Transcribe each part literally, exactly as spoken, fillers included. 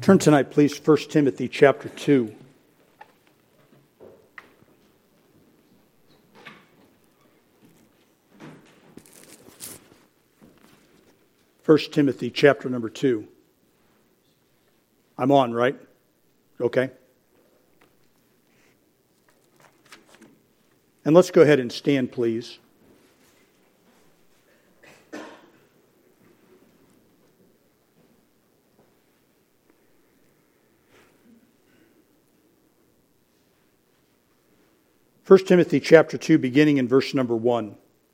Turn tonight, please, First Timothy chapter two. First Timothy chapter number two. I'm on, right? Okay. And let's go ahead and stand, please. First Timothy chapter two, beginning in verse number one.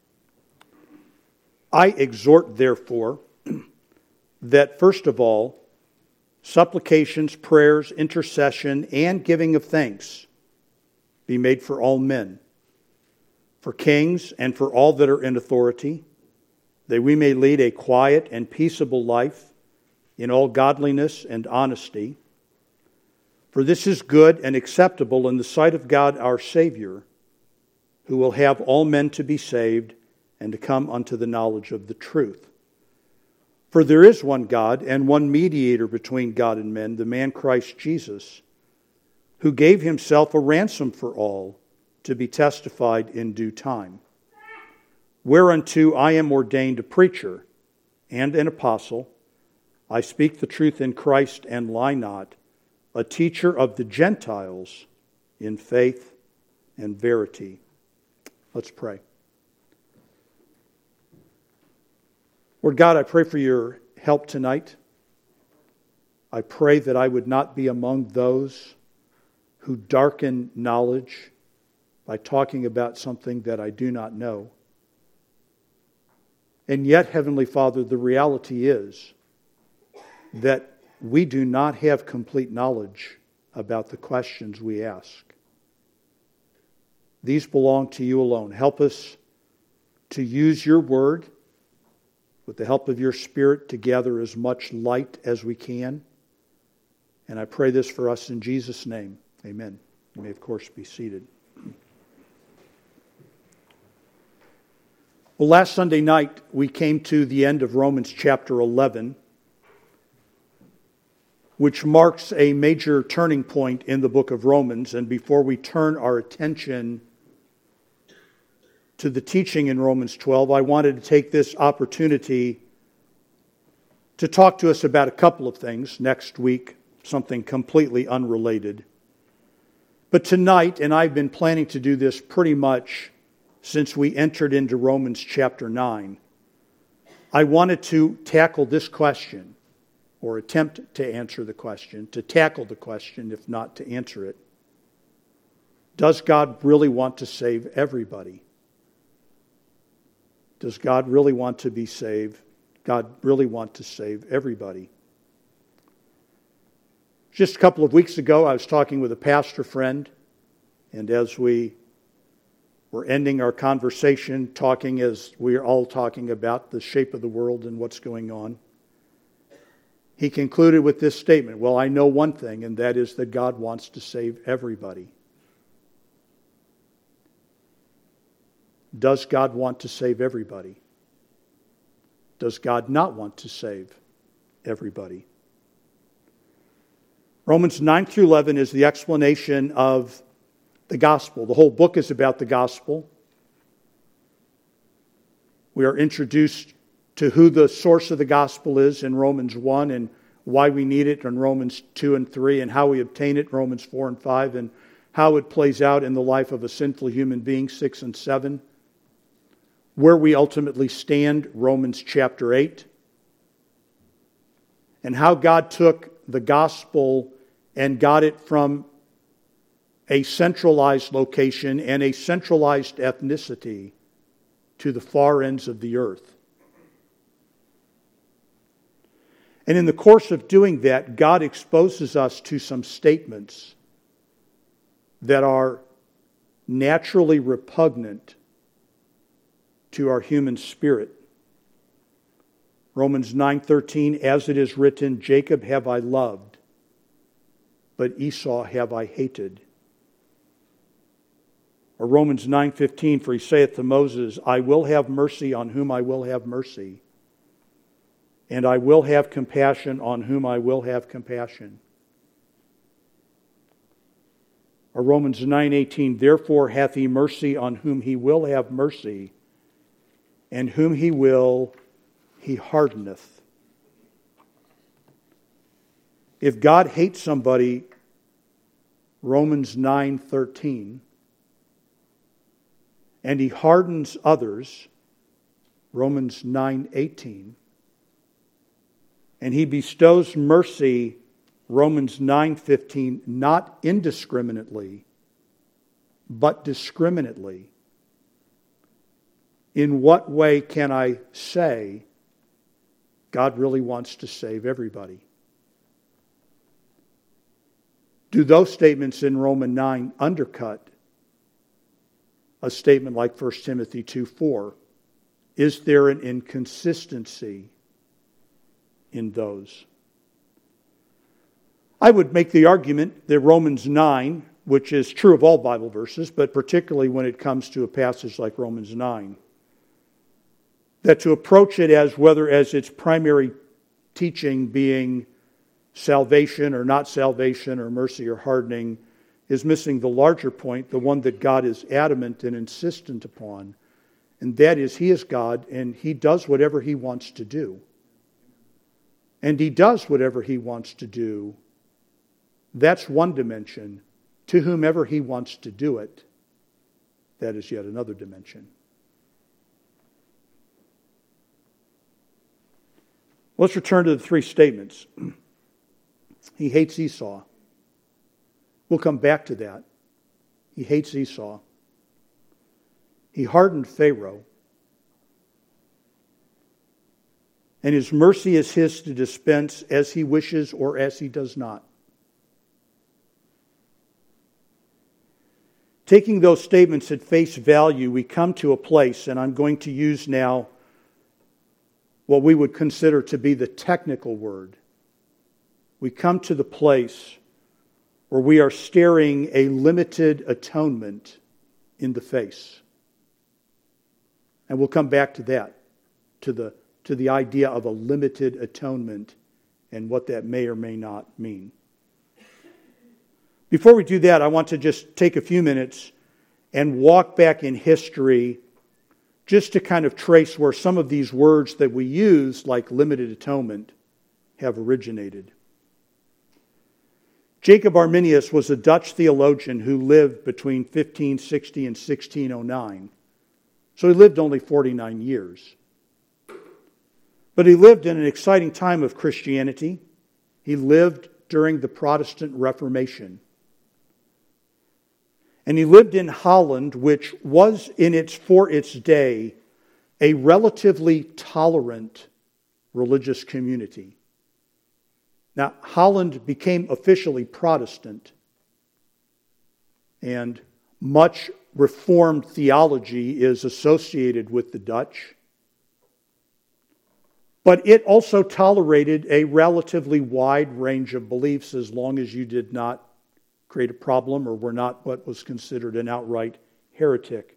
I exhort, therefore, that first of all, supplications, prayers, intercession, and giving of thanks be made for all men, for kings and for all that are in authority, that we may lead a quiet and peaceable life in all godliness and honesty. For this is good and acceptable in the sight of God our Savior, who will have all men to be saved and to come unto the knowledge of the truth. For there is one God and one mediator between God and men, the man Christ Jesus, who gave himself a ransom for all, to be testified in due time. Whereunto I am ordained a preacher and an apostle. I speak the truth in Christ and lie not, a teacher of the Gentiles in faith and verity. Let's pray. Lord God, I pray for your help tonight. I pray that I would not be among those who darken knowledge by talking about something that I do not know. And yet, Heavenly Father, the reality is that we do not have complete knowledge about the questions we ask. These belong to you alone. Help us to use your word with the help of your Spirit to gather as much light as we can. And I pray this for us in Jesus' name. Amen. You may, of course, be seated. Well, last Sunday night, we came to the end of Romans chapter eleven, which marks a major turning point in the book of Romans. And before we turn our attention to the teaching in Romans twelve, I wanted to take this opportunity to talk to us about a couple of things. Next week, something completely unrelated. But tonight, and I've been planning to do this pretty much since we entered into Romans chapter nine, I wanted to tackle this question, or attempt to answer the question, to tackle the question, if not to answer it. Does God really want to save everybody? Does God really want to be saved? God really want to save everybody? Just a couple of weeks ago, I was talking with a pastor friend, and as we were ending our conversation, talking as we are all talking about the shape of the world and what's going on, he concluded with this statement: well, I know one thing, and that is that God wants to save everybody. Does God want to save everybody? Does God not want to save everybody? Romans nine through eleven is the explanation of the gospel. The whole book is about the gospel. We are introduced to who the source of the gospel is in Romans one, and why we need it in Romans two and three, and how we obtain it in Romans four and five, and how it plays out in the life of a sinful human being, six and seven. Where we ultimately stand, Romans chapter eight. And how God took the gospel and got it from a centralized location and a centralized ethnicity to the far ends of the earth. And in the course of doing that, God exposes us to some statements that are naturally repugnant to our human spirit. Romans nine thirteen, as it is written, Jacob have I loved, but Esau have I hated. Or Romans nine fifteen, for he saith to Moses, I will have mercy on whom I will have mercy, and I will have compassion on whom I will have compassion. Or Romans nine eighteen, therefore hath he mercy on whom he will have mercy, and whom he will, he hardeneth. If God hates somebody, Romans nine thirteen, and he hardens others, Romans nine eighteen, and he bestows mercy, Romans nine fifteen, not indiscriminately, but discriminately. In what way can I say God really wants to save everybody? Do those statements in Romans nine undercut a statement like First Timothy two four? Is there an inconsistency in those? I would make the argument that Romans nine, which is true of all Bible verses, but particularly when it comes to a passage like Romans nine, that to approach it as whether as its primary teaching being salvation or not salvation or mercy or hardening is missing the larger point, the one that God is adamant and insistent upon, and that is He is God and He does whatever He wants to do. And He does whatever He wants to do. That's one dimension. To whomever He wants to do it, that is yet another dimension. Let's return to the three statements. He hates Esau. We'll come back to that. He hates Esau. He hardened Pharaoh. And His mercy is His to dispense as He wishes or as He does not. Taking those statements at face value, we come to a place, and I'm going to use now what we would consider to be the technical word. We come to the place where we are staring a limited atonement in the face. And we'll come back to that, to the, to the idea of a limited atonement and what that may or may not mean. Before we do that, I want to just take a few minutes and walk back in history just to kind of trace where some of these words that we use, like limited atonement, have originated. Jacob Arminius was a Dutch theologian who lived between fifteen sixty and sixteen oh nine. So he lived only forty-nine years. But he lived in an exciting time of Christianity. He lived during the Protestant Reformation. And he lived in Holland, which was in its for its day a relatively tolerant religious community. Now, Holland became officially Protestant, and much Reformed theology is associated with the Dutch. But it also tolerated a relatively wide range of beliefs as long as you did not create a problem or were not what was considered an outright heretic.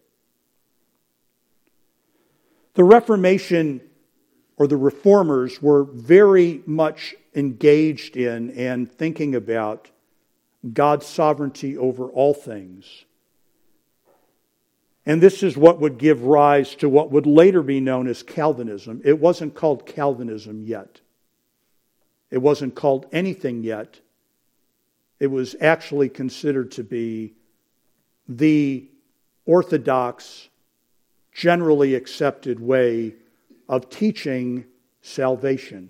The Reformation or the Reformers were very much engaged in and thinking about God's sovereignty over all things. And this is what would give rise to what would later be known as Calvinism. It wasn't called Calvinism yet. It wasn't called anything yet. It was actually considered to be the orthodox, generally accepted way of teaching salvation.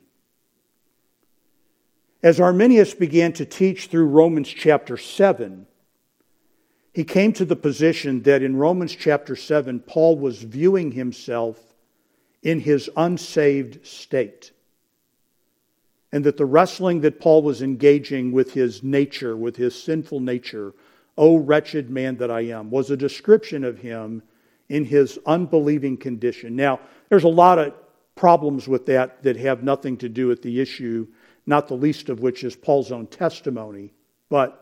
As Arminius began to teach through Romans chapter seven, he came to the position that in Romans chapter seven, Paul was viewing himself in his unsaved state. And that the wrestling that Paul was engaging with his nature, with his sinful nature, "O wretched man that I am," was a description of him in his unbelieving condition. Now, there's a lot of problems with that that have nothing to do with the issue, not the least of which is Paul's own testimony. But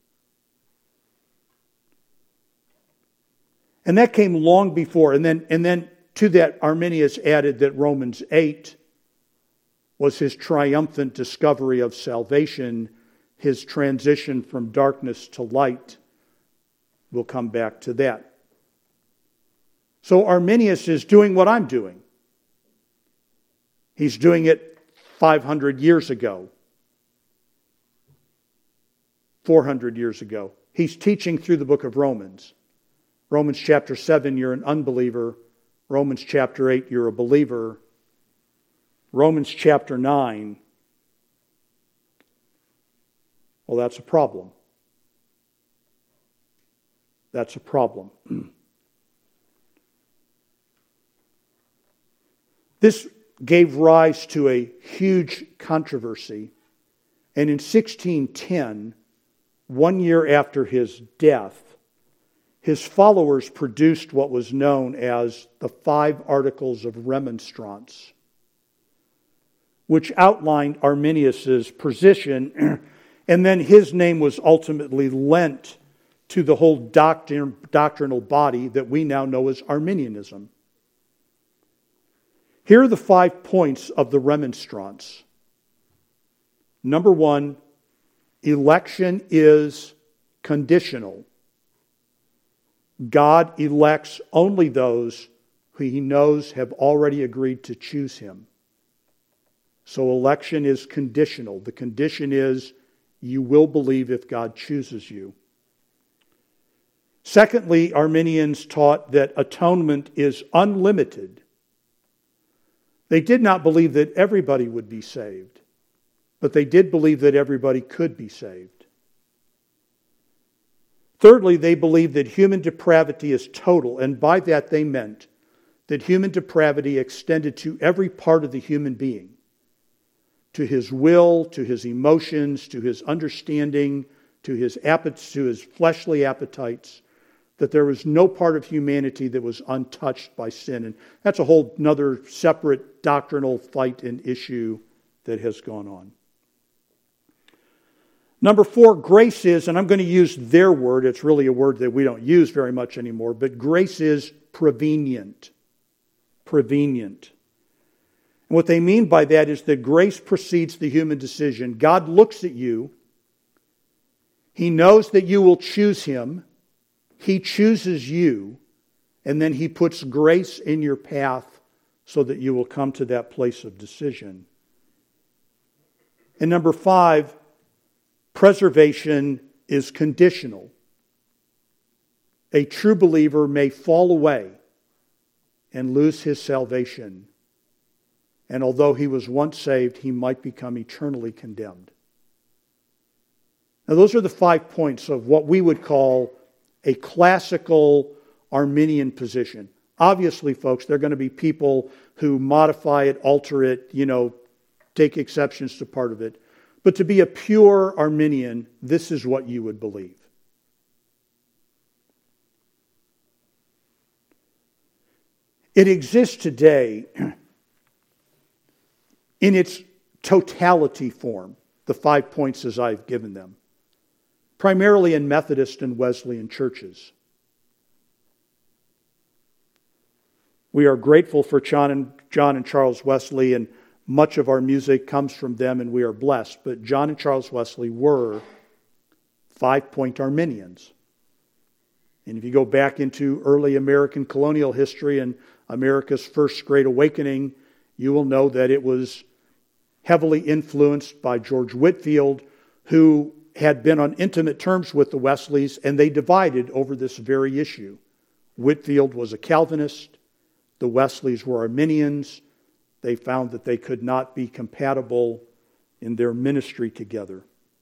And that came long before. And then, and then to that, Arminius added that Romans eight was his triumphant discovery of salvation, his transition from darkness to light. We'll come back to that. So Arminius is doing what I'm doing. He's doing it five hundred years ago, four hundred years ago. He's teaching through the book of Romans. Romans chapter seven, you're an unbeliever. Romans chapter eight, you're a believer. Romans chapter nine, well, that's a problem. That's a problem. This gave rise to a huge controversy. And in sixteen ten, one year after his death, his followers produced what was known as the Five Articles of Remonstrance, which outlined Arminius' position, and then his name was ultimately lent to the whole doctrin- doctrinal body that we now know as Arminianism. Here are the five points of the Remonstrance. Number one, election is conditional. God elects only those who He knows have already agreed to choose Him. So election is conditional. The condition is you will believe if God chooses you. Secondly, Arminians taught that atonement is unlimited. They did not believe that everybody would be saved, but they did believe that everybody could be saved. Thirdly, they believed that human depravity is total, and by that they meant that human depravity extended to every part of the human being, to his will, to his emotions, to his understanding, to his appetites, to his fleshly appetites, that there was no part of humanity that was untouched by sin. And that's a whole other separate doctrinal fight and issue that has gone on. Number four, grace is, and I'm going to use their word, it's really a word that we don't use very much anymore, but grace is prevenient. Prevenient. And what they mean by that is that grace precedes the human decision. God looks at you. He knows that you will choose Him. He chooses you, and then He puts grace in your path so that you will come to that place of decision. And number five, preservation is conditional. A true believer may fall away and lose his salvation, and although he was once saved, he might become eternally condemned. Now, those are the five points of what we would call a classical Arminian position. Obviously, folks, there are going to be people who modify it, alter it, you know, take exceptions to part of it. But to be a pure Arminian, this is what you would believe. It exists today in its totality form, the five points as I've given them, primarily in Methodist and Wesleyan churches. We are grateful for John and, John and Charles Wesley, and much of our music comes from them, and we are blessed. But John and Charles Wesley were five-point Arminians. And if you go back into early American colonial history and America's first Great Awakening, you will know that it was heavily influenced by George Whitefield, who had been on intimate terms with the Wesleys, and they divided over this very issue. Whitefield was a Calvinist. The Wesleys were Arminians. They found that they could not be compatible in their ministry together.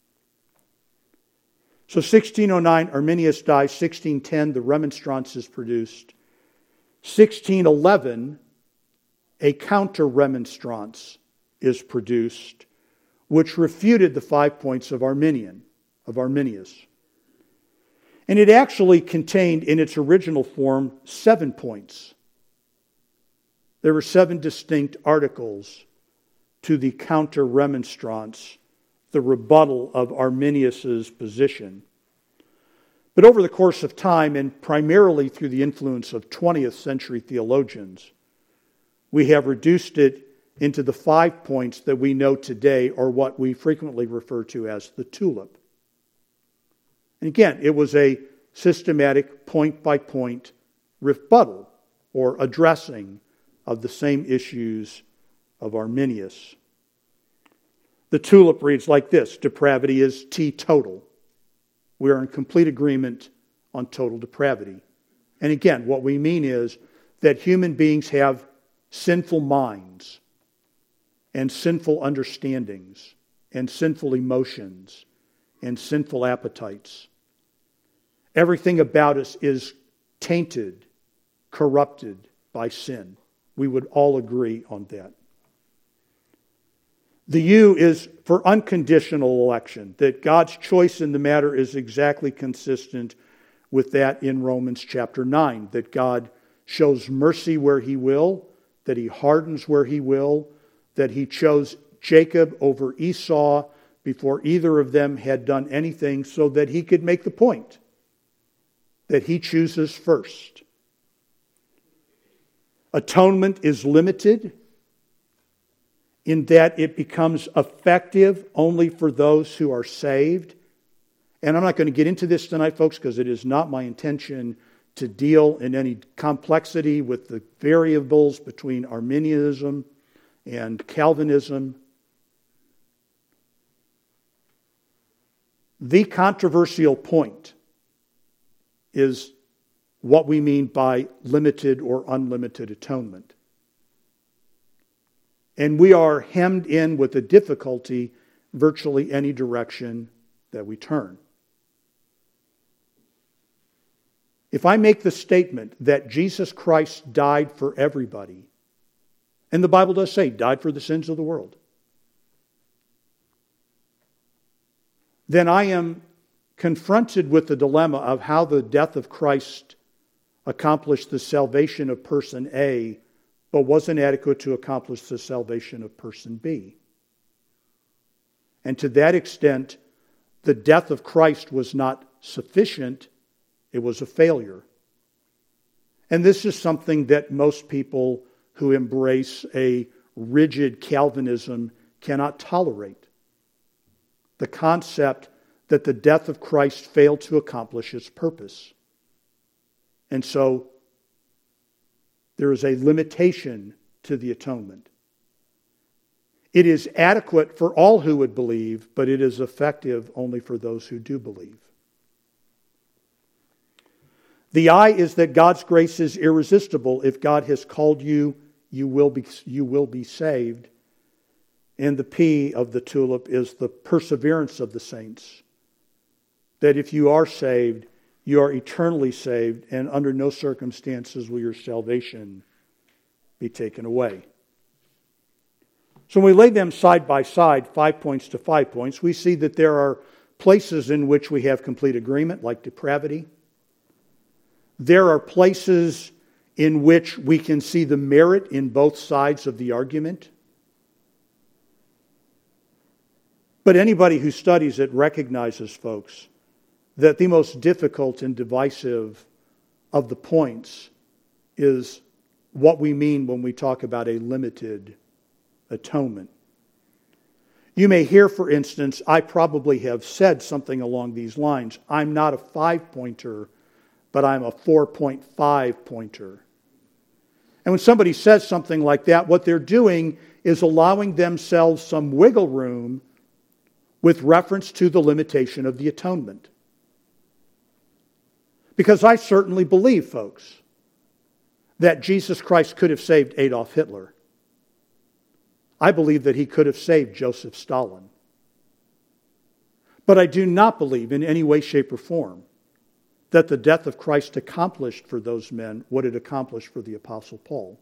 So sixteen oh nine, Arminius dies. sixteen ten, the Remonstrance is produced. sixteen eleven, a counter-remonstrance is produced, which refuted the five points of Arminian, of Arminius. And it actually contained, in its original form, seven points. There were seven distinct articles to the counter-remonstrance, the rebuttal of Arminius' position. But over the course of time, and primarily through the influence of twentieth century theologians, we have reduced it into the five points that we know today, or what we frequently refer to as the tulip. And again, it was a systematic point-by-point rebuttal or addressing of the same issues of Arminius. The tulip reads like this: depravity is teetotal. We are in complete agreement on total depravity. And again, what we mean is that human beings have sinful minds and sinful understandings and sinful emotions and sinful appetites. Everything about us is tainted, corrupted by sin. We would all agree on that. The U is for unconditional election, that God's choice in the matter is exactly consistent with that in Romans chapter nine, that God shows mercy where He will, that He hardens where He will, that He chose Jacob over Esau before either of them had done anything, so that He could make the point that He chooses first. Atonement is limited in that it becomes effective only for those who are saved. And I'm not going to get into this tonight, folks, because it is not my intention to deal in any complexity with the variables between Arminianism and Calvinism. The controversial point is what we mean by limited or unlimited atonement. And we are hemmed in with a difficulty virtually any direction that we turn. If I make the statement that Jesus Christ died for everybody, and the Bible does say, died for the sins of the world, then I am confronted with the dilemma of how the death of Christ accomplished the salvation of person A, but wasn't adequate to accomplish the salvation of person B. And to that extent, the death of Christ was not sufficient, it was a failure. And this is something that most people who embrace a rigid Calvinism cannot tolerate. The concept that the death of Christ failed to accomplish its purpose. And so, there is a limitation to the atonement. It is adequate for all who would believe, but it is effective only for those who do believe. The I is that God's grace is irresistible. If God has called you, you will be, you will be saved. And the P of the tulip is the perseverance of the saints. That if you are saved, you are eternally saved, and under no circumstances will your salvation be taken away. So when we lay them side by side, five points to five points, we see that there are places in which we have complete agreement, like depravity. There are places in which we can see the merit in both sides of the argument. But anybody who studies it recognizes, folks, that the most difficult and divisive of the points is what we mean when we talk about a limited atonement. You may hear, for instance, I probably have said something along these lines. I'm not a five-pointer, but I'm a four-point five-pointer. And when somebody says something like that, what they're doing is allowing themselves some wiggle room with reference to the limitation of the atonement. Because I certainly believe, folks, that Jesus Christ could have saved Adolf Hitler. I believe that He could have saved Joseph Stalin. But I do not believe in any way, shape, or form that the death of Christ accomplished for those men what it accomplished for the Apostle Paul.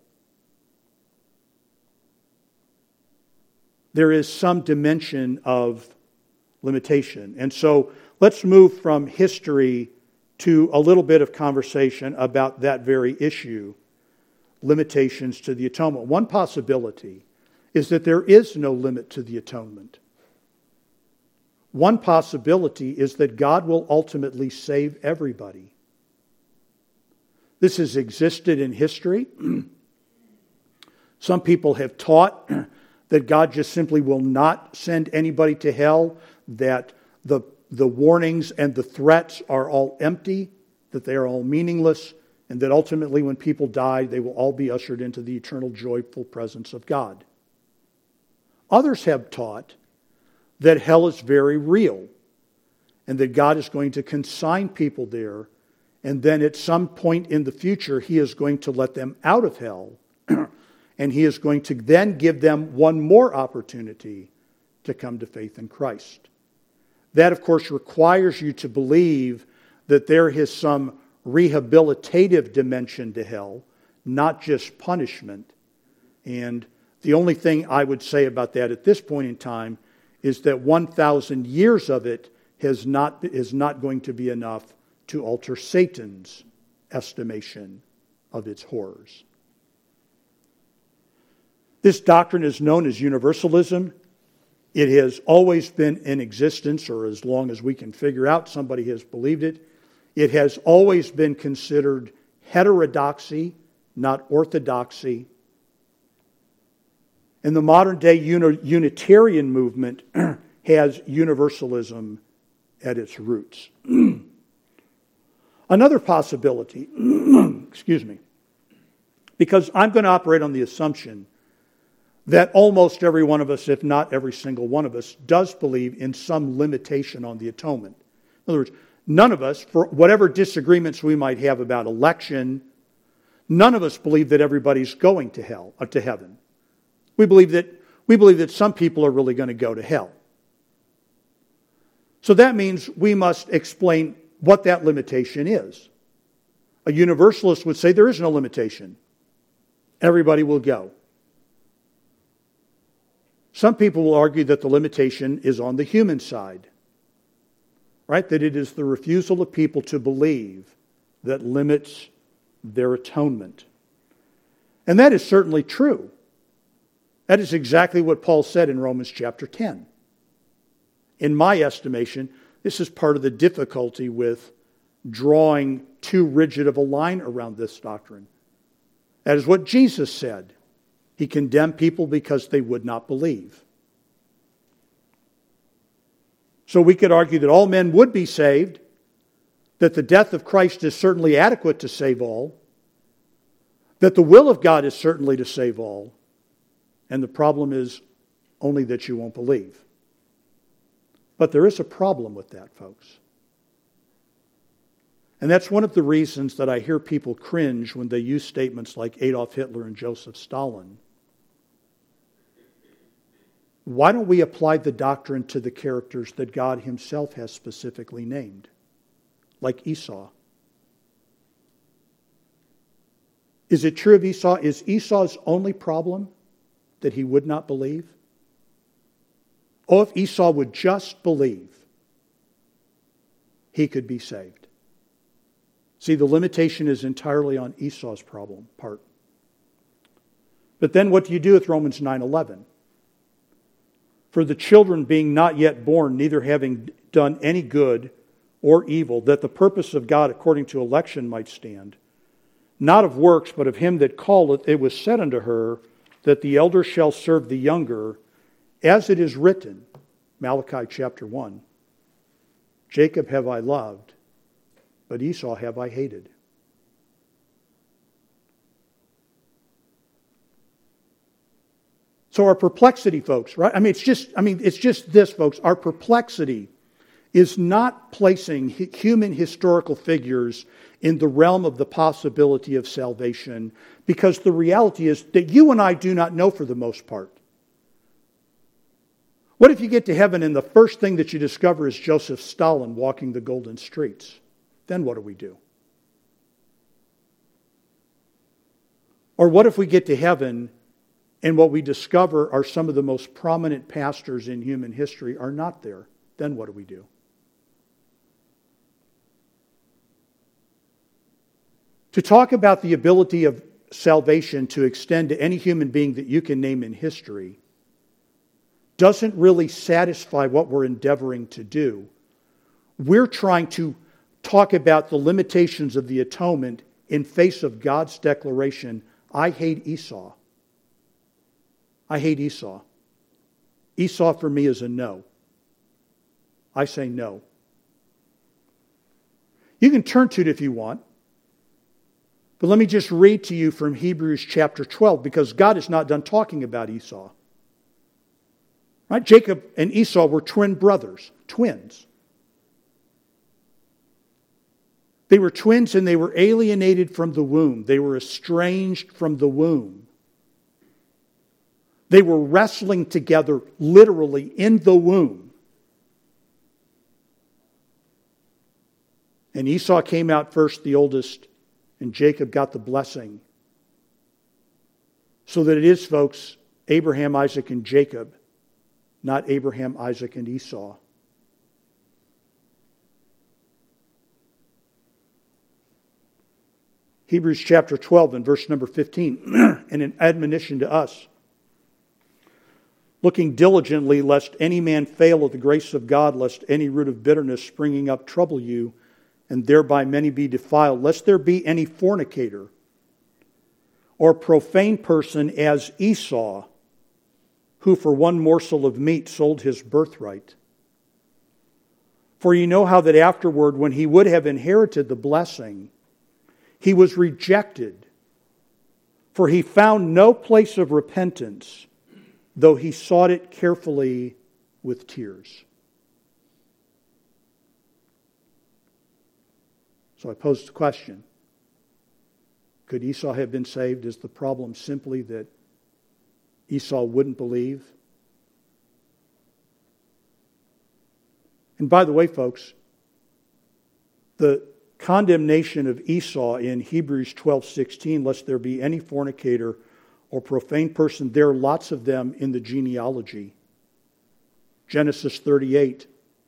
There is some dimension of limitation. And so let's move from history to a little bit of conversation about that very issue, limitations to the atonement. One possibility is that there is no limit to the atonement. One possibility is that God will ultimately save everybody. This has existed in history. Some people have taught that God just simply will not send anybody to hell, that the, the warnings and the threats are all empty, that they are all meaningless, and that ultimately when people die, they will all be ushered into the eternal joyful presence of God. Others have taught that hell is very real, and that God is going to consign people there, and then at some point in the future, He is going to let them out of hell, and He is going to then give them one more opportunity to come to faith in Christ. That, of course, requires you to believe that there is some rehabilitative dimension to hell, not just punishment. And the only thing I would say about that at this point in time is that one thousand years of it has not, is not going to be enough to alter Satan's estimation of its horrors. This doctrine is known as universalism. It has always been in existence, or as long as we can figure out, somebody has believed it. It has always been considered heterodoxy, not orthodoxy. And the modern day uni- Unitarian movement has universalism at its roots. Another possibility, excuse me, because I'm going to operate on the assumption that almost every one of us, if not every single one of us, does believe in some limitation on the atonement. In other words, none of us, for whatever disagreements we might have about election, none of us believe that everybody's going to hell or to heaven. We believe that we believe that some people are really going to go to hell. So that means we must explain what that limitation is. A universalist would say there is no limitation. Everybody will go. Some people will argue that the limitation is on the human side. Right? That it is the refusal of people to believe that limits their atonement. And that is certainly true. That is exactly what Paul said in Romans chapter ten. In my estimation, this is part of the difficulty with drawing too rigid of a line around this doctrine. That is what Jesus said. He condemned people because they would not believe. So we could argue that all men would be saved, that the death of Christ is certainly adequate to save all, that the will of God is certainly to save all, and the problem is only that you won't believe. But there is a problem with that, folks. And that's one of the reasons that I hear people cringe when they use statements like Adolf Hitler and Joseph Stalin. Why don't we apply the doctrine to the characters that God Himself has specifically named, like Esau? Is it true of Esau? Is Esau's only problem that he would not believe? Oh, if Esau would just believe, he could be saved. See, the limitation is entirely on Esau's problem part. But then what do you do with Romans nine eleven? For the children being not yet born, neither having done any good or evil, that the purpose of God according to election might stand, not of works, but of Him that calleth, it was said unto her, that the elder shall serve the younger, as it is written, Malachi chapter one, Jacob have I loved, but Esau have I hated. So our perplexity, folks, right? I mean, it's just, I mean, it's just this, folks. Our perplexity is not placing human historical figures in the realm of the possibility of salvation, because the reality is that you and I do not know for the most part. What if you get to heaven and the first thing that you discover is Joseph Stalin walking the golden streets? Then what do we do? Or what if we get to heaven and what we discover are some of the most prominent pastors in human history are not there? Then what do we do? To talk about the ability of salvation to extend to any human being that you can name in history doesn't really satisfy what we're endeavoring to do. We're trying to talk about the limitations of the atonement in face of God's declaration, I hate Esau. I hate Esau. Esau for me is a no. I say no. You can turn to it if you want. But let me just read to you from Hebrews chapter twelve, because God is not done talking about Esau. Right? Jacob and Esau were twin brothers, twins. They were twins and they were alienated from the womb. They were estranged from the womb. They were wrestling together literally in the womb. And Esau came out first, the oldest, and Jacob got the blessing. So that it is, folks, Abraham, Isaac, and Jacob, not Abraham, Isaac, and Esau. Hebrews chapter twelve and verse number fifteen, and an admonition to us. Looking diligently, lest any man fail of the grace of God, lest any root of bitterness springing up trouble you, and thereby many be defiled, lest there be any fornicator or profane person as Esau, who for one morsel of meat sold his birthright. For you know how that afterward, when he would have inherited the blessing, he was rejected, for he found no place of repentance, though he sought it carefully with tears. So I posed the question, could Esau have been saved? Is the problem simply that Esau wouldn't believe? And by the way, folks, the condemnation of Esau in Hebrews twelve sixteen, lest there be any fornicator or profane person, there are lots of them in the genealogy. Genesis thirty-eight,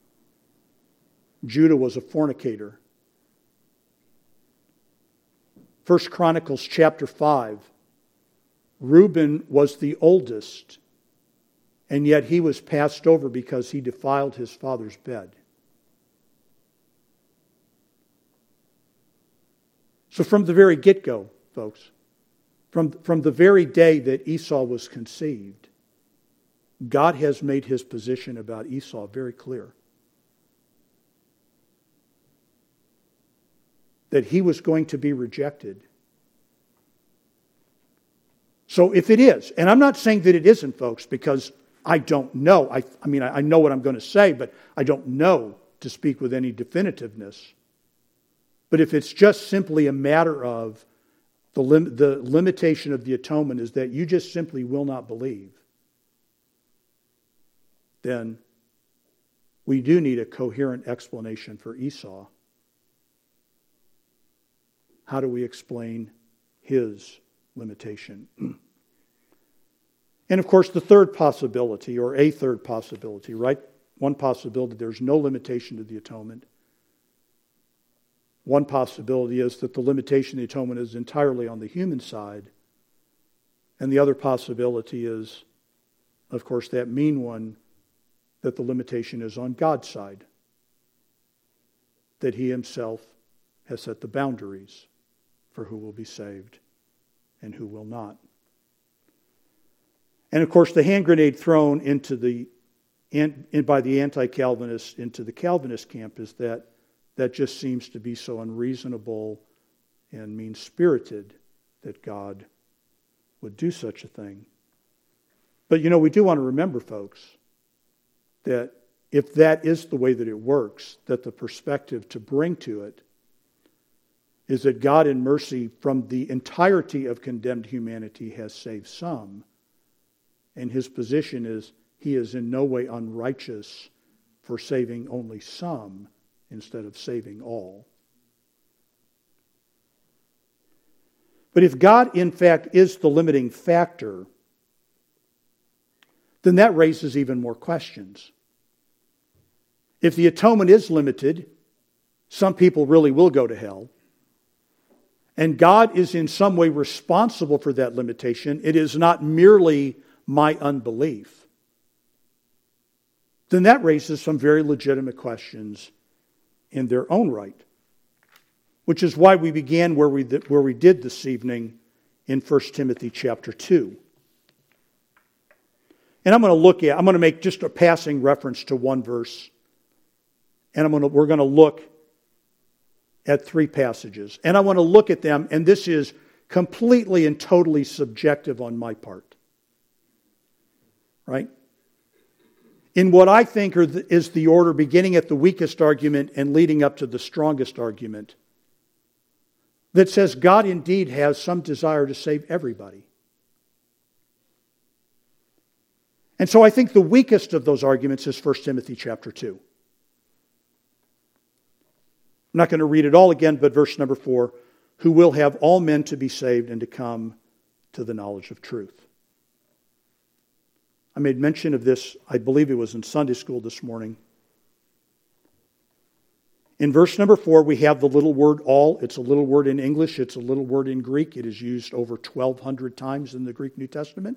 Judah was a fornicator. First Chronicles chapter five, Reuben was the oldest, and yet he was passed over because he defiled his father's bed. So from the very get-go, folks, from, from the very day that Esau was conceived, God has made his position about Esau very clear. That he was going to be rejected. So if it is, and I'm not saying that it isn't, folks, because I don't know. I, I mean, I, I know what I'm going to say, but I don't know to speak with any definitiveness. But if it's just simply a matter of the, lim- the limitation of the atonement is that you just simply will not believe, then we do need a coherent explanation for Esau. How do we explain his limitation? And of course, the third possibility, or a third possibility, right? One possibility, there's no limitation to the atonement. One possibility is that the limitation of the atonement is entirely on the human side. And the other possibility is, of course, that mean one, that the limitation is on God's side. That he himself has set the boundaries for who will be saved and who will not. And of course, the hand grenade thrown into the by the anti-Calvinists into the Calvinist camp is that that just seems to be so unreasonable and mean-spirited that God would do such a thing. But you know, we do want to remember, folks, that if that is the way that it works, that the perspective to bring to it is that God in mercy from the entirety of condemned humanity has saved some. And his position is he is in no way unrighteous for saving only some instead of saving all. But if God, in fact, is the limiting factor, then that raises even more questions. If the atonement is limited, some people really will go to hell. And God is in some way responsible for that limitation. It is not merely my unbelief. Then that raises some very legitimate questions in their own right. Which is why we began where we, where we did this evening in First Timothy chapter two. And I'm going to look at, I'm going to make just a passing reference to one verse. And I'm going to, we're going to look at three passages. And I want to look at them, and this is completely and totally subjective on my part. Right? In what I think are the, is the order beginning at the weakest argument and leading up to the strongest argument that says God indeed has some desire to save everybody. And so I think the weakest of those arguments is First Timothy chapter two. I'm not going to read it all again, but verse number four, who will have all men to be saved and to come to the knowledge of truth. I made mention of this, I believe it was in Sunday school this morning. In verse number four, we have the little word all. It's a little word in English. It's a little word in Greek. It is used over twelve hundred times in the Greek New Testament.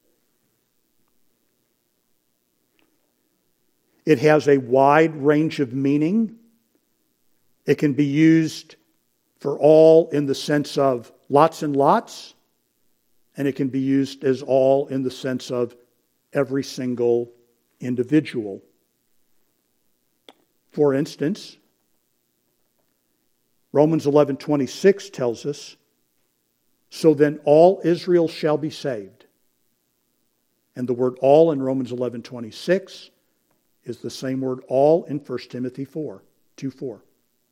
It has a wide range of meaning. It can be used for all in the sense of lots and lots, and it can be used as all in the sense of every single individual. For instance, Romans eleven twenty-six tells us, so then all Israel shall be saved. And the word all in Romans eleven twenty-six is the same word all in First Timothy four, two four.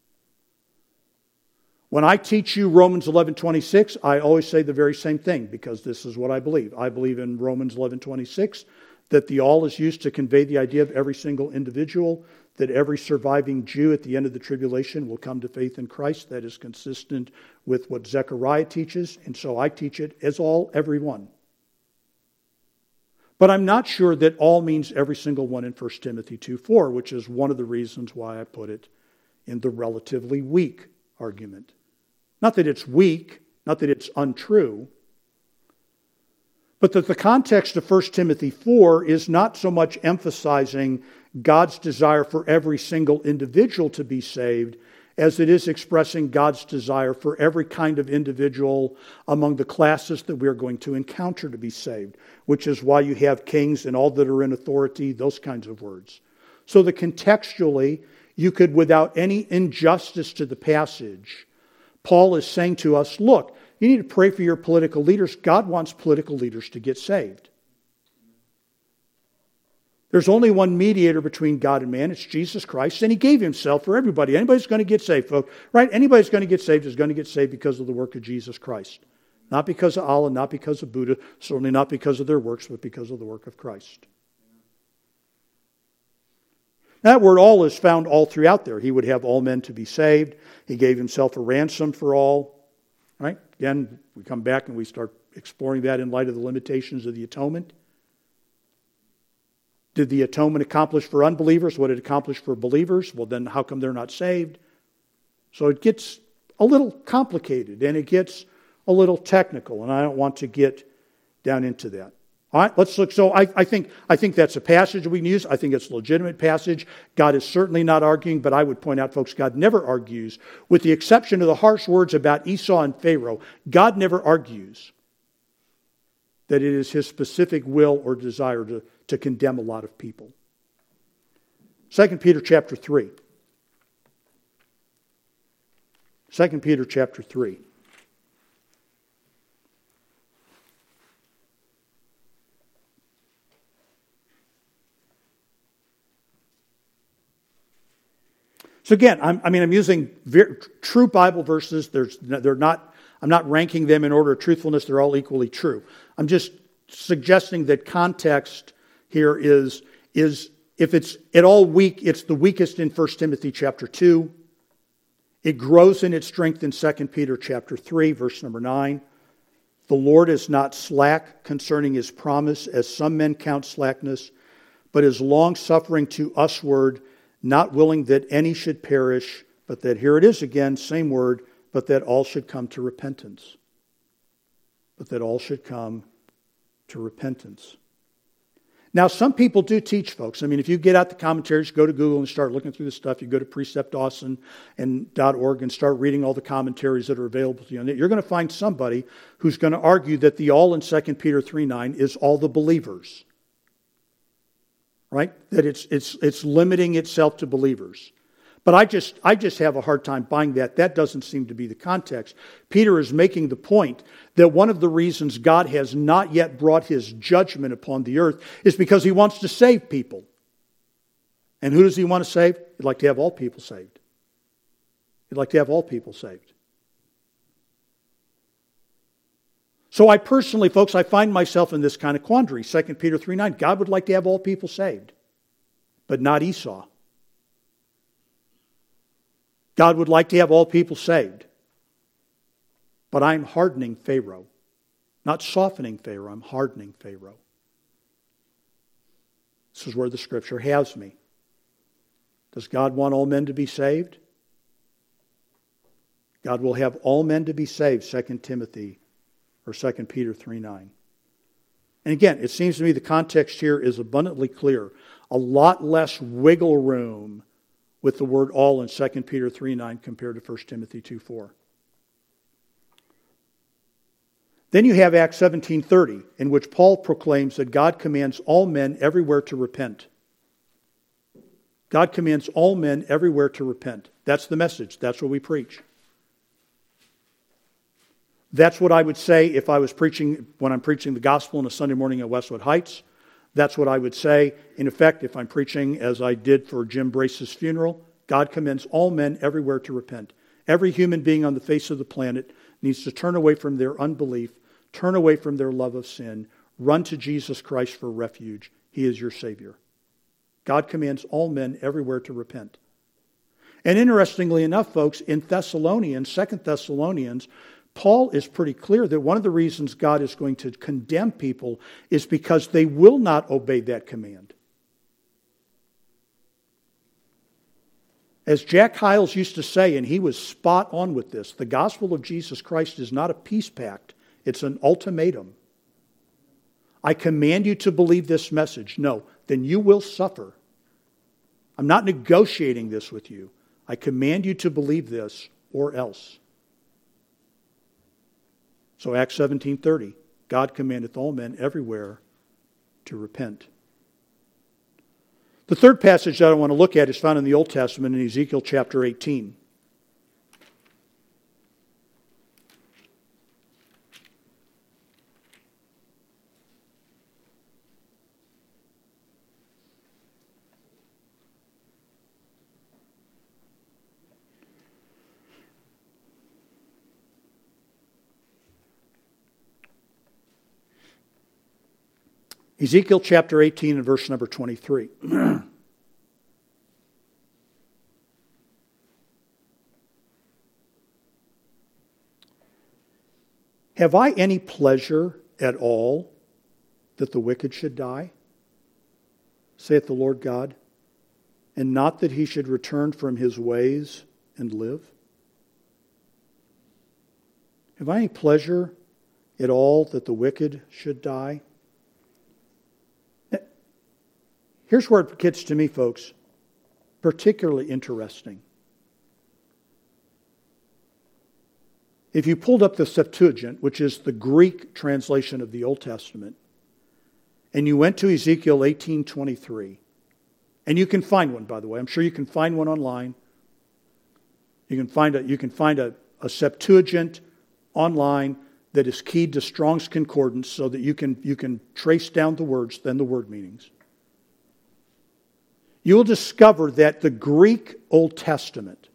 When I teach you Romans eleven twenty-six, I always say the very same thing because this is what I believe. I believe in Romans eleven twenty-six that the all is used to convey the idea of every single individual, that every surviving Jew at the end of the tribulation will come to faith in Christ. That is consistent with what Zechariah teaches, and so I teach it as all, everyone. But I'm not sure that all means every single one in First Timothy two four, which is one of the reasons why I put it in the relatively weak argument. Not that it's weak, not that it's untrue, but that the context of First Timothy four is not so much emphasizing God's desire for every single individual to be saved as it is expressing God's desire for every kind of individual among the classes that we are going to encounter to be saved, which is why you have kings and all that are in authority, those kinds of words. So that contextually, you could, without any injustice to the passage, Paul is saying to us, look, you need to pray for your political leaders. God wants political leaders to get saved. There's only one mediator between God and man. It's Jesus Christ. And He gave Himself for everybody. Anybody's going to get saved, folks. Right? Anybody's going to get saved is going to get saved because of the work of Jesus Christ. Not because of Allah, not because of Buddha, certainly not because of their works, but because of the work of Christ. That word all is found all throughout there. He would have all men to be saved. He gave Himself a ransom for all. Right? Again, we come back and we start exploring that in light of the limitations of the atonement. Did the atonement accomplish for unbelievers what it accomplished for believers? Well, then how come they're not saved? So it gets a little complicated and it gets a little technical, and I don't want to get down into that. All right, let's look. So I, I think I think that's a passage we can use. I think it's a legitimate passage. God is certainly not arguing, but I would point out, folks, God never argues. With the exception of the harsh words about Esau and Pharaoh, God never argues that it is His specific will or desire to, to condemn a lot of people. Second Peter chapter three. Second Peter chapter three. So again, I'm, I mean, I'm using very, true Bible verses. There's, they're not. I'm not ranking them in order of truthfulness. They're all equally true. I'm just suggesting that context here is is if it's at all weak, it's the weakest in First Timothy chapter two. It grows in its strength in Second Peter chapter three, verse number nine. The Lord is not slack concerning His promise, as some men count slackness, but is long-suffering to usward, not willing that any should perish, but that, here it is again, same word, but that all should come to repentance. But that all should come to repentance. Now, some people do teach, folks. I mean, if you get out the commentaries, go to Google and start looking through the stuff. You go to precept dawson and .org and start reading all the commentaries that are available to you on it. You're going to find somebody who's going to argue that the all in Second Peter three nine is all the believers. right? That it's it's it's limiting itself to believers. But I just I just have a hard time buying that. That doesn't seem to be the context. Peter is making the point that one of the reasons God has not yet brought his judgment upon the earth is because he wants to save people. And who does he want to save? He'd like to have all people saved. He'd like to have all people saved. So I personally, folks, I find myself in this kind of quandary. Second Peter three nine, God would like to have all people saved, but not Esau. God would like to have all people saved, but I'm hardening Pharaoh. Not softening Pharaoh, I'm hardening Pharaoh. This is where the Scripture has me. Does God want all men to be saved? God will have all men to be saved, Second Timothy or Second Peter three nine. And again, it seems to me the context here is abundantly clear. A lot less wiggle room with the word all in Second Peter three nine compared to First Timothy two four. Then you have Acts seventeen thirty, in which Paul proclaims that God commands all men everywhere to repent. God commands all men everywhere to repent. That's the message. That's what we preach. That's what I would say if I was preaching, when I'm preaching the gospel on a Sunday morning at Westwood Heights. That's what I would say, in effect, if I'm preaching as I did for Jim Brace's funeral. God commends all men everywhere to repent. Every human being on the face of the planet needs to turn away from their unbelief, turn away from their love of sin, run to Jesus Christ for refuge. He is your Savior. God commands all men everywhere to repent. And interestingly enough, folks, in Thessalonians, Second Thessalonians, Paul is pretty clear that one of the reasons God is going to condemn people is because they will not obey that command. As Jack Hyles used to say, and he was spot on with this, the gospel of Jesus Christ is not a peace pact, it's an ultimatum. I command you to believe this message. No, then you will suffer. I'm not negotiating this with you. I command you to believe this or else. So Acts seventeen thirty, God commandeth all men everywhere to repent. The third passage that I want to look at is found in the Old Testament in Ezekiel chapter eighteen. Ezekiel chapter eighteen and verse number twenty-three. Have I any pleasure at all that the wicked should die? Saith the Lord God, and not that he should return from his ways and live? Have I any pleasure at all that the wicked should die? Here's where it gets to me, folks, particularly interesting. If you pulled up the Septuagint, which is the Greek translation of the Old Testament, and you went to Ezekiel eighteen twenty-three, and you can find one, by the way. I'm sure you can find one online. You can find a, you can find a, a Septuagint online that is keyed to Strong's Concordance so that you can, you can trace down the words, then the word meanings. You will discover that the Greek Old Testament,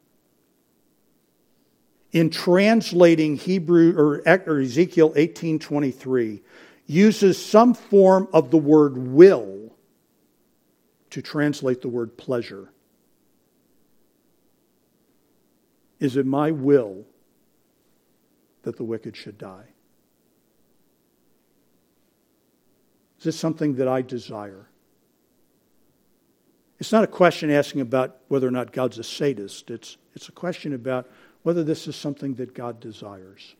in translating Hebrew or, or Ezekiel eighteen twenty-three, uses some form of the word will to translate the word pleasure. Is it my will that the wicked should die? Is this something that I desire? It's not a question asking about whether or not God's a sadist. It's, it's a question about whether this is something that God desires.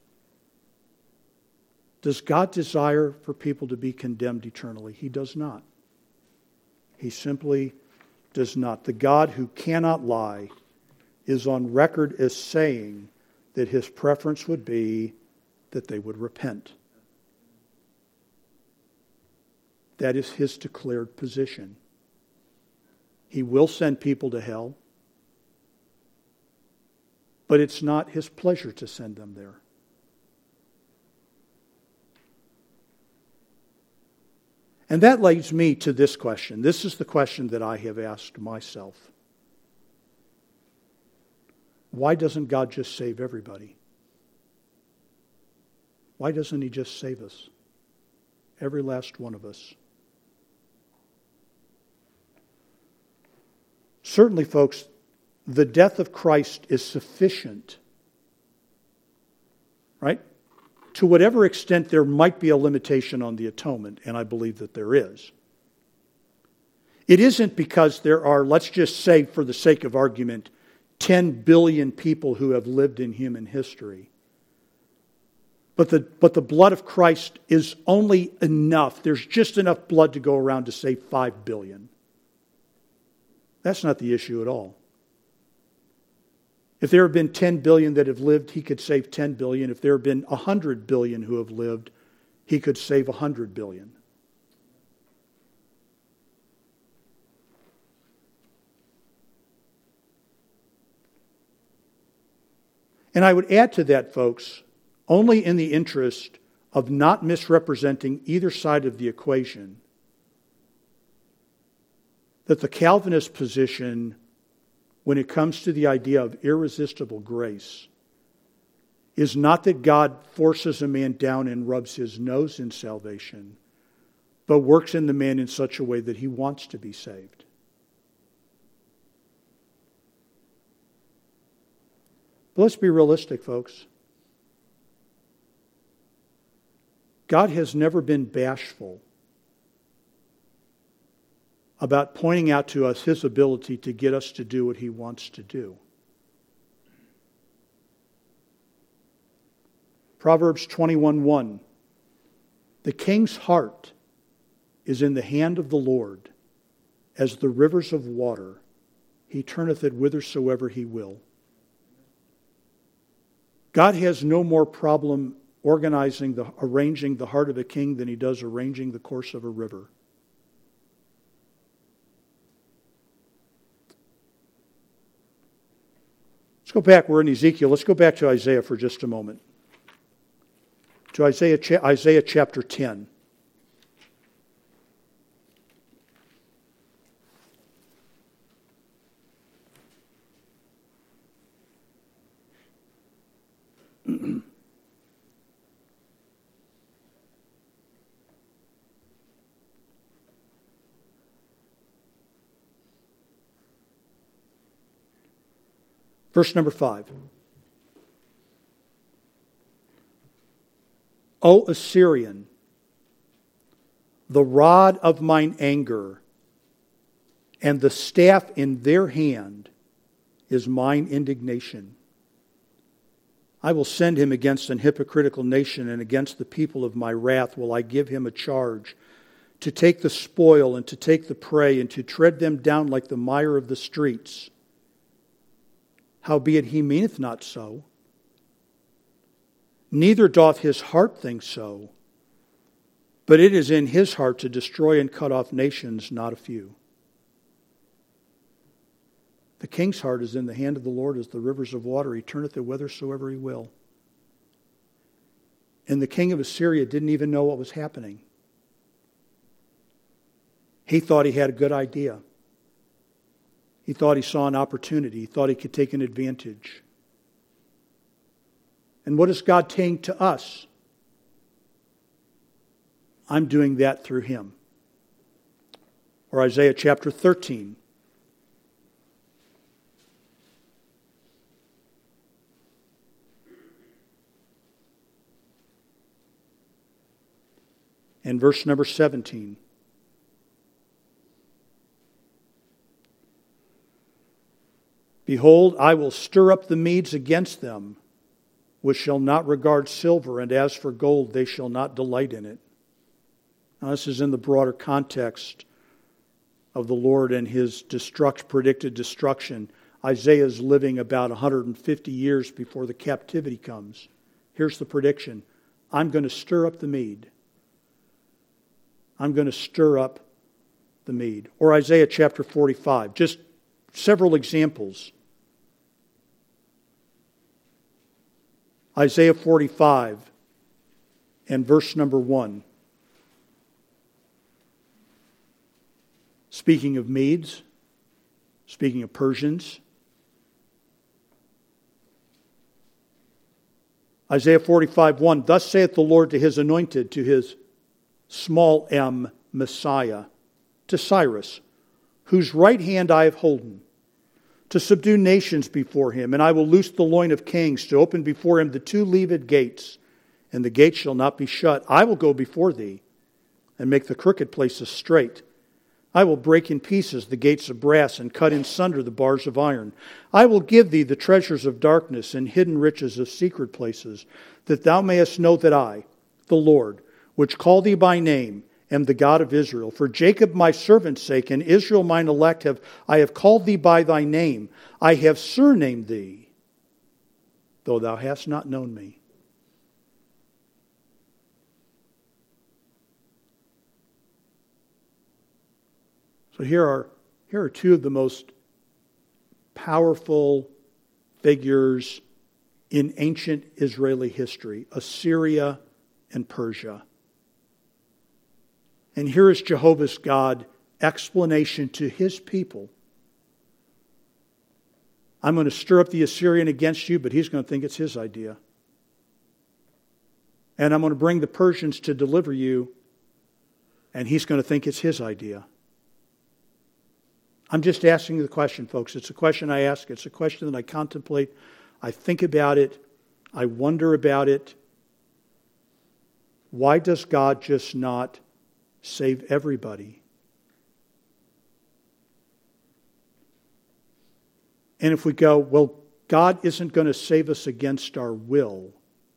Does God desire for people to be condemned eternally? He does not. He simply does not. The God who cannot lie is on record as saying that his preference would be that they would repent. That is his declared position. He will send people to hell. But it's not His pleasure to send them there. And that leads me to this question. This is the question that I have asked myself. Why doesn't God just save everybody? Why doesn't He just save us? Every last one of us. Certainly, folks, the death of Christ is sufficient, right? To whatever extent there might be a limitation on the atonement, and I believe that there is. It isn't because there are, let's just say for the sake of argument, ten billion people who have lived in human history. But the, but the blood of Christ is only enough. There's just enough blood to go around to save five billion. That's not the issue at all. If there have been ten billion that have lived, He could save ten billion. If there have been one hundred billion who have lived, He could save one hundred billion. And I would add to that, folks, only in the interest of not misrepresenting either side of the equation, that the Calvinist position, when it comes to the idea of irresistible grace, is not that God forces a man down and rubs his nose in salvation, but works in the man in such a way that he wants to be saved. But let's be realistic, folks. God has never been bashful about pointing out to us His ability to get us to do what He wants to do. Proverbs twenty-one one. The king's heart is in the hand of the Lord, as the rivers of water. He turneth it whithersoever He will. God has no more problem organizing, the, arranging the heart of a king than He does arranging the course of a river. Let's go back. We're in Ezekiel. Let's go back to Isaiah for just a moment. To Isaiah, Isaiah chapter ten. Verse number five. O Assyrian, the rod of mine anger and the staff in their hand is mine indignation. I will send him against an hypocritical nation, and against the people of my wrath will I give him a charge, to take the spoil and to take the prey and to tread them down like the mire of the streets. Howbeit he meaneth not so, neither doth his heart think so, but it is in his heart to destroy and cut off nations, not a few. The king's heart is in the hand of the Lord as the rivers of water. He turneth it whithersoever He will. And the king of Assyria didn't even know what was happening. He thought he had a good idea. He thought he saw an opportunity. He thought he could take an advantage. And what is God saying to us? I'm doing that through him. Or Isaiah chapter thirteen. And verse number seventeen. Behold, I will stir up the Medes against them, which shall not regard silver, and as for gold, they shall not delight in it. Now, this is in the broader context of the Lord and His destruct, predicted destruction. Isaiah is living about one hundred fifty years before the captivity comes. Here's the prediction. I'm going to stir up the Mede. I'm going to stir up the Mede. Or Isaiah chapter forty-five. Just several examples. Isaiah forty-five and verse number one. Speaking of Medes, speaking of Persians. Isaiah forty-five, one. Thus saith the Lord to his anointed, to his small m Messiah, to Cyrus, whose right hand I have holden, to subdue nations before him, and I will loose the loin of kings, to open before him the two-leaved gates, and the gates shall not be shut. I will go before thee, and make the crooked places straight. I will break in pieces the gates of brass, and cut in sunder the bars of iron. I will give thee the treasures of darkness, and hidden riches of secret places, that thou mayest know that I, the Lord, which call thee by name, am the God of Israel. For Jacob my servant's sake, and Israel mine elect, have I have called thee by thy name. I have surnamed thee, though thou hast not known me. So here are, here are two of the most powerful figures in ancient Israeli history, Assyria and Persia. And here is Jehovah's God explanation to his people. I'm going to stir up the Assyrian against you, but he's going to think it's his idea. And I'm going to bring the Persians to deliver you, and he's going to think it's his idea. I'm just asking the question, folks. It's a question I ask. It's a question that I contemplate. I think about it. I wonder about it. Why does God just not save everybody? And if we go, well, God isn't going to save us against our will.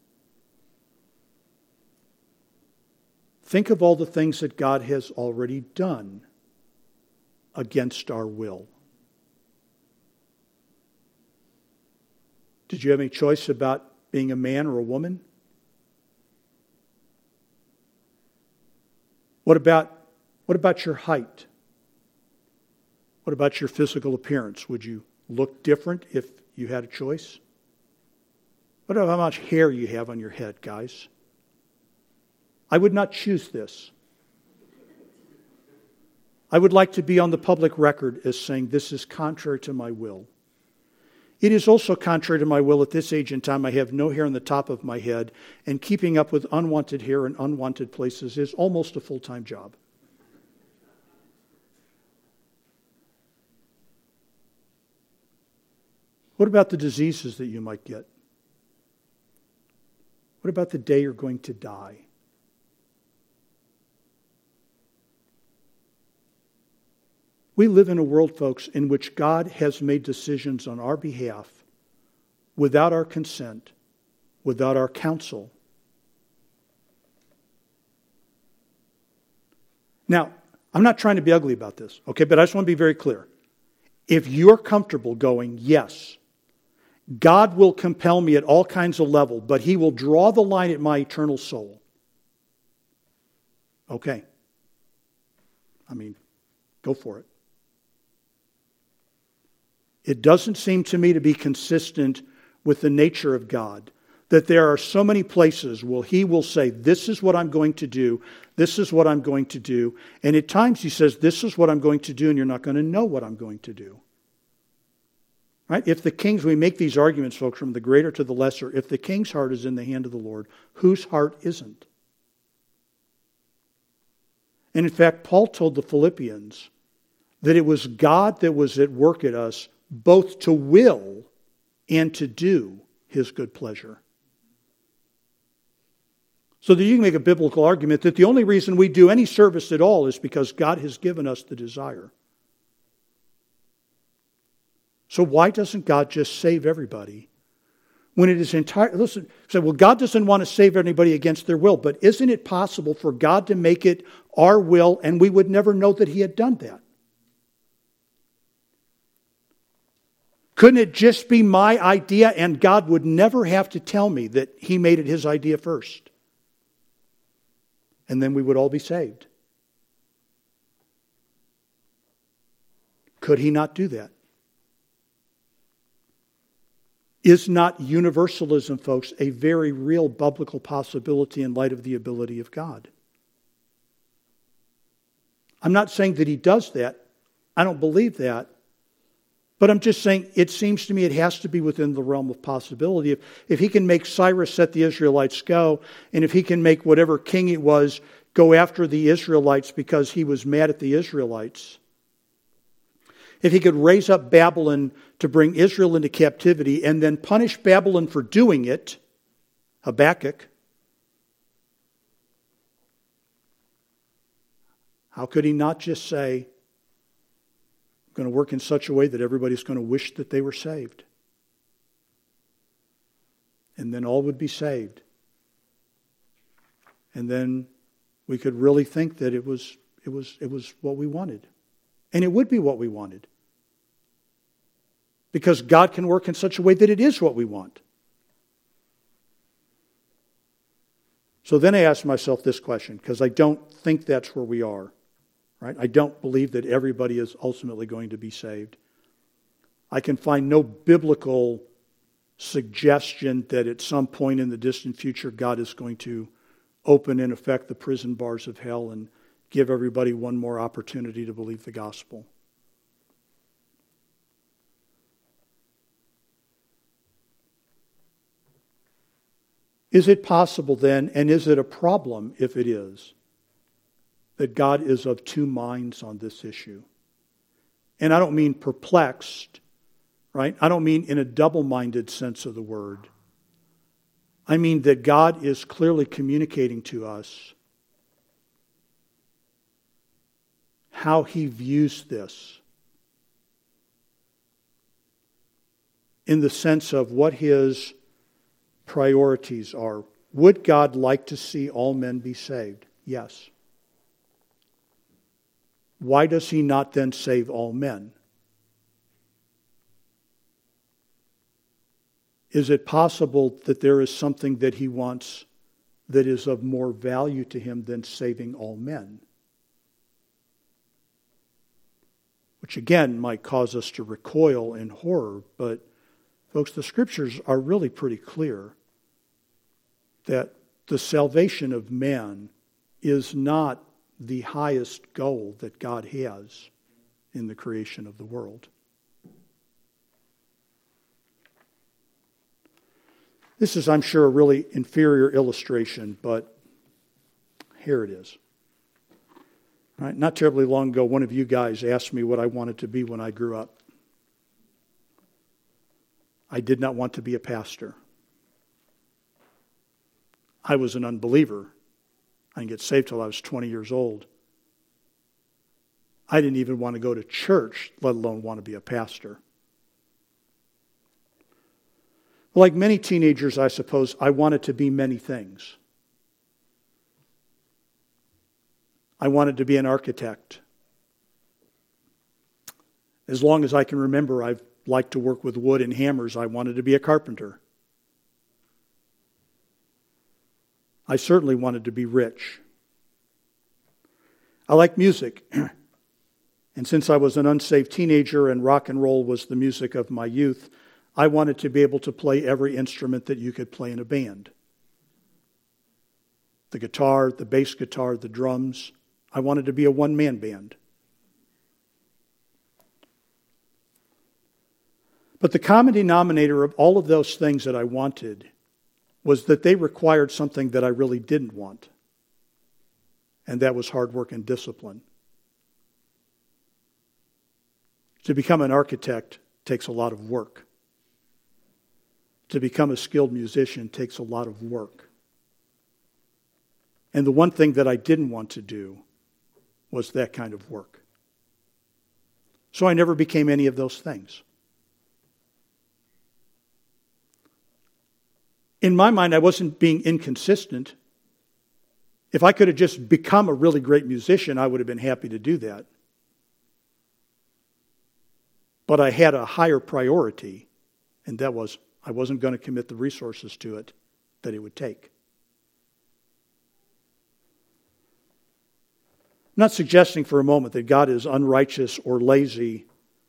Think of all the things that God has already done against our will. Did you have any choice about being a man or a woman? What about, what about your height? What about your physical appearance? Would you look different if you had a choice? What about how much hair you have on your head, guys? I would not choose this. I would like to be on the public record as saying this is contrary to my will. It is also contrary to my will at this age and time. I have no hair on the top of my head, and keeping up with unwanted hair in unwanted places is almost a full-time job. What about the diseases that you might get? What about the day you're going to die? We live in a world, folks, in which God has made decisions on our behalf without our consent, without our counsel. Now, I'm not trying to be ugly about this, okay, but I just want to be very clear. If you're comfortable going, yes, God will compel me at all kinds of levels, but He will draw the line at my eternal soul. Okay. I mean, go for it. It doesn't seem to me to be consistent with the nature of God that there are so many places where He will say, this is what I'm going to do, this is what I'm going to do, and at times He says, this is what I'm going to do, and you're not going to know what I'm going to do. Right? If the king's, we make these arguments, folks, from the greater to the lesser, if the king's heart is in the hand of the Lord, whose heart isn't? And in fact, Paul told the Philippians that it was God that was at work at us both to will and to do His good pleasure. So that you can make a biblical argument that the only reason we do any service at all is because God has given us the desire. So why doesn't God just save everybody when it is entire? Listen, say, well, God doesn't want to save anybody against their will, but isn't it possible for God to make it our will and we would never know that He had done that? Couldn't it just be my idea and God would never have to tell me that He made it His idea first? And then we would all be saved. Could he not do that? Is not universalism, folks, a very real biblical possibility in light of the ability of God? I'm not saying that he does that. I don't believe that. But I'm just saying it seems to me it has to be within the realm of possibility. If, if he can make Cyrus set the Israelites go, and if he can make whatever king it was go after the Israelites because he was mad at the Israelites, if he could raise up Babylon to bring Israel into captivity and then punish Babylon for doing it, Habakkuk, how could he not just say, I'm going to work in such a way that everybody's going to wish that they were saved? And then all would be saved. And then we could really think that it was, it was, it was what we wanted. And it would be what we wanted. Because God can work in such a way that it is what we want. So then I ask myself this question, because I don't think that's where we are. Right? I don't believe that everybody is ultimately going to be saved. I can find no biblical suggestion that at some point in the distant future God is going to open in effect the prison bars of hell and give everybody one more opportunity to believe the gospel. Is it possible then, and is it a problem if it is, that God is of two minds on this issue? And I don't mean perplexed, right? I don't mean in a double-minded sense of the word. I mean that God is clearly communicating to us how he views this in the sense of what his priorities are. Would God like to see all men be saved? Yes. Why does he not then save all men? Is it possible that there is something that he wants that is of more value to him than saving all men? Which again might cause us to recoil in horror, but folks, the scriptures are really pretty clear that the salvation of man is not the highest goal that God has in the creation of the world. This is, I'm sure, a really inferior illustration, but here it is. Right? Not terribly long ago, one of you guys asked me what I wanted to be when I grew up. I did not want to be a pastor. I was an unbeliever. I didn't get saved till I was twenty years old. I didn't even want to go to church, let alone want to be a pastor. Like many teenagers, I suppose, I wanted to be many things. I wanted to be an architect. As long as I can remember, I've liked to work with wood and hammers. I wanted to be a carpenter. I certainly wanted to be rich. I like music. And since I was an unsaved teenager and rock and roll was the music of my youth, I wanted to be able to play every instrument that you could play in a band. The guitar, the bass guitar, the drums. I wanted to be a one-man band. But the common denominator of all of those things that I wanted was that they required something that I really didn't want. And that was hard work and discipline. To become an architect takes a lot of work. To become a skilled musician takes a lot of work. And the one thing that I didn't want to do was that kind of work. So I never became any of those things. In my mind, I wasn't being inconsistent. If I could have just become a really great musician, I would have been happy to do that. But I had a higher priority, and that was I wasn't going to commit the resources to it that it would take. I'm not suggesting for a moment that God is unrighteous or lazy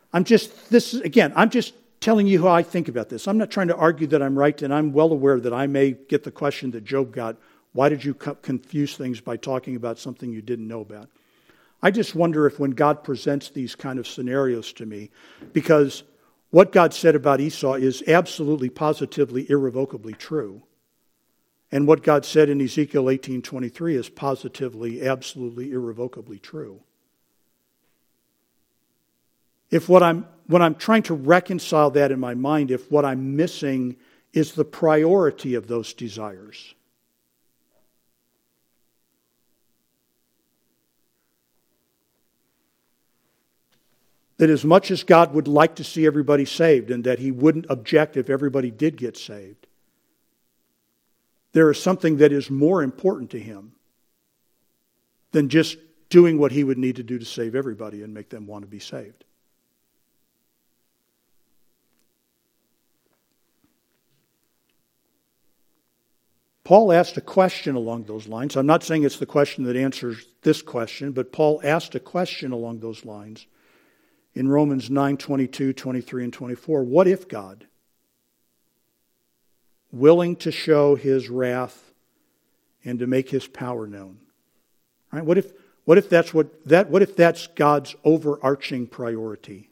I'm just, this is, again, I'm just telling you how I think about this. I'm not trying to argue that I'm right, and I'm well aware that I may get the question that Job got, why did you confuse things by talking about something you didn't know about? I just wonder if when God presents these kind of scenarios to me, because what God said about Esau is absolutely, positively, irrevocably true. And what God said in Ezekiel eighteen twenty-three is positively, absolutely, irrevocably true. If what I'm, when I'm trying to reconcile that in my mind, if what I'm missing is the priority of those desires. That as much as God would like to see everybody saved and that He wouldn't object if everybody did get saved, there is something that is more important to Him than just doing what He would need to do to save everybody and make them want to be saved. Paul asked a question along those lines. I'm not saying it's the question that answers this question, but Paul asked a question along those lines in Romans nine, twenty-two, twenty-three, and twenty-four. What if God, willing to show His wrath and to make His power known? Right? What if what if that's what that what if that's God's overarching priority?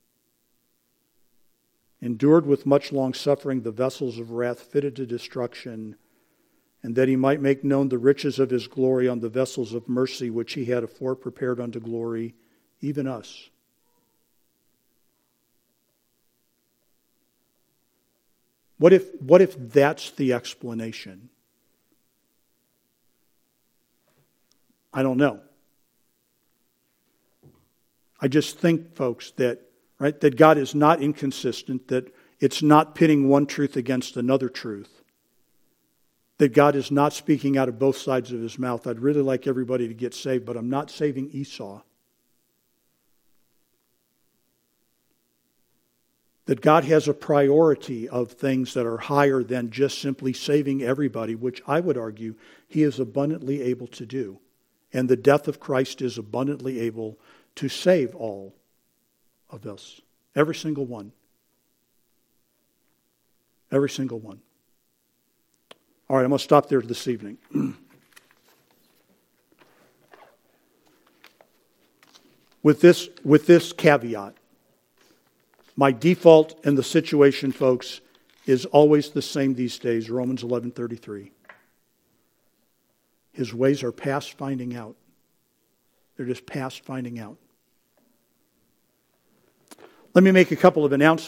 Endured with much long suffering the vessels of wrath fitted to destruction, and that He might make known the riches of His glory on the vessels of mercy which He had afore prepared unto glory, even us. What if, what if that's the explanation? I don't know. I just think, folks, that right that God is not inconsistent, that it's not pitting one truth against another truth, that God is not speaking out of both sides of His mouth. I'd really like everybody to get saved, but I'm not saving Esau. That God has a priority of things that are higher than just simply saving everybody, which I would argue He is abundantly able to do. And the death of Christ is abundantly able to save all of us. Every single one. Every single one. All right, I'm going to stop there this evening. With this, with this caveat. My default in the situation, folks, is always the same these days, Romans eleven thirty-three. His ways are past finding out. They're just past finding out. Let me make a couple of announcements.